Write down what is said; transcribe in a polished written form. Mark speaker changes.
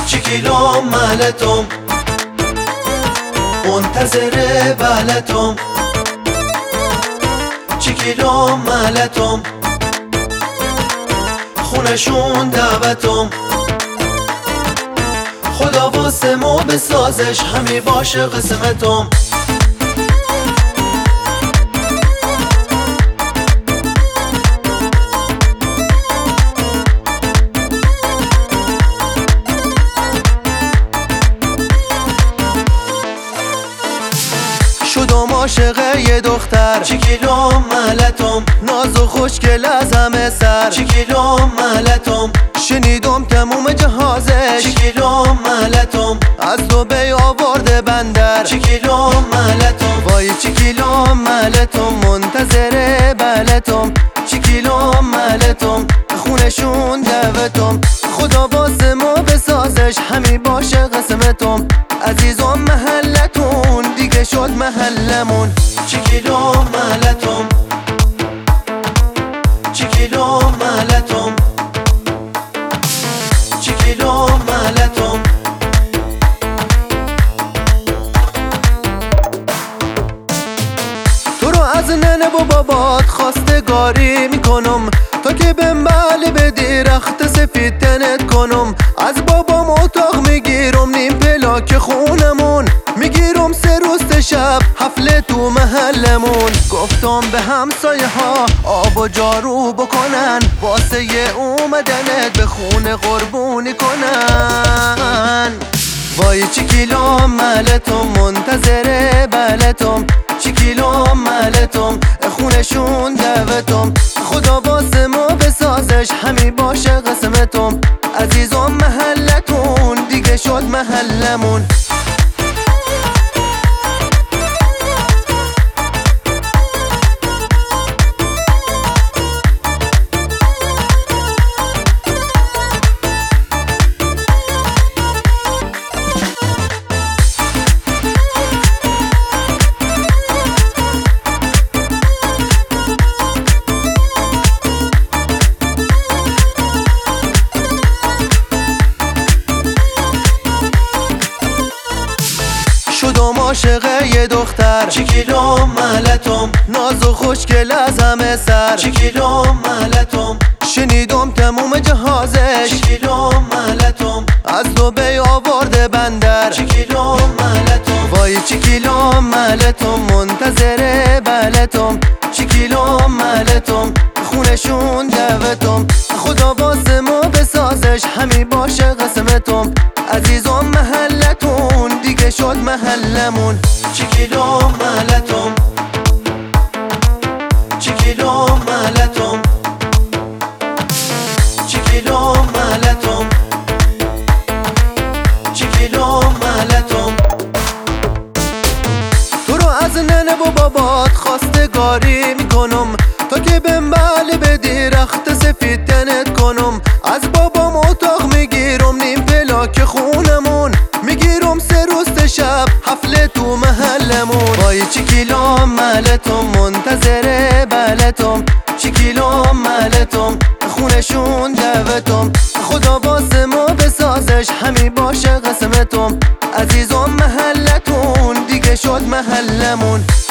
Speaker 1: چیکیلوم محلتم، منتظر بلتم. چیکیلوم محلتم، خونشون دعوتم. خدا واسه ما بسازش، همی باشه قسمتم. شدم عاشق یه دختر، چیکیلوم محلتم. ناز و خوشگل از همه سر، چیکیلوم محلتم. شنیدم تموم جهازش، چیکیلوم محلتم. از دبی آورده بندر، چیکیلوم محلتم. وای چیکیلوم محلتم، منتظر بلتم. چیکیلوم محلتم، خونشون دعوتم. خدا واسه ما بسازش، همی باشه قسمتم. عزیزم محلتون دیگه شد محلمون. چیکیلوم محلتم، چیکیلوم محلتم. چیکیلوم محلتم. تو رو از ننه و بابات خواستگاری میکنم، تا که بهم بله بدی رخت سفید تنت کنم. از بابام اتاق میگیرم نیم پلاک خونمون، میگیرم 3 روز شب حفله تو محلمون. گفتم به همسایه ها آب و جارو بکنن، واسه اومدنت به خونه قربونی کنن. وای چیکیلوم محلتم، منتظر بلتم. چیکیلوم محلتم، خونشون دعوتم. خدا واسه ما بسازش، همی باشه قسمتم. عزیزم محلتون دیگه شد محلمون. شدم عاشق یه دختر، چیکیلوم محلتم. ناز و خوشگل از همه سر، چیکیلوم محلتم. شنیدم تموم جهازش، چیکیلوم محلتم. از دبی آورده بندر، چیکیلوم محلتم. وای چیکیلوم محلتم، منتظر بلتم. چیکیلوم محلتم، خونشون دعوتم. خدا واسه ما بسازش، همی باشه قسمتم. عزیزم محلتون دیگه شد محلمون. چیکیلوم محلتم، چیکیلوم محلتم. چیکیلوم محلتم، چیکیلوم محلتم. تو رو از ننه و بابات خواستگاری میکنم، تا که بهم بله بدی رخت سفید تنت کنم. از بابام اتاق میگیرم نیم پلاک خونمون، میگیرم 3 روز شب حفله تو محلمون. وای چیکیلوم محلتم، منتظر بلتم. چیکیلوم محلتم، خونشون دعوتم. خدا واسه ما بسازش، همی باشه قسمتم. عزیزم محلتون دیگه شد محلمون.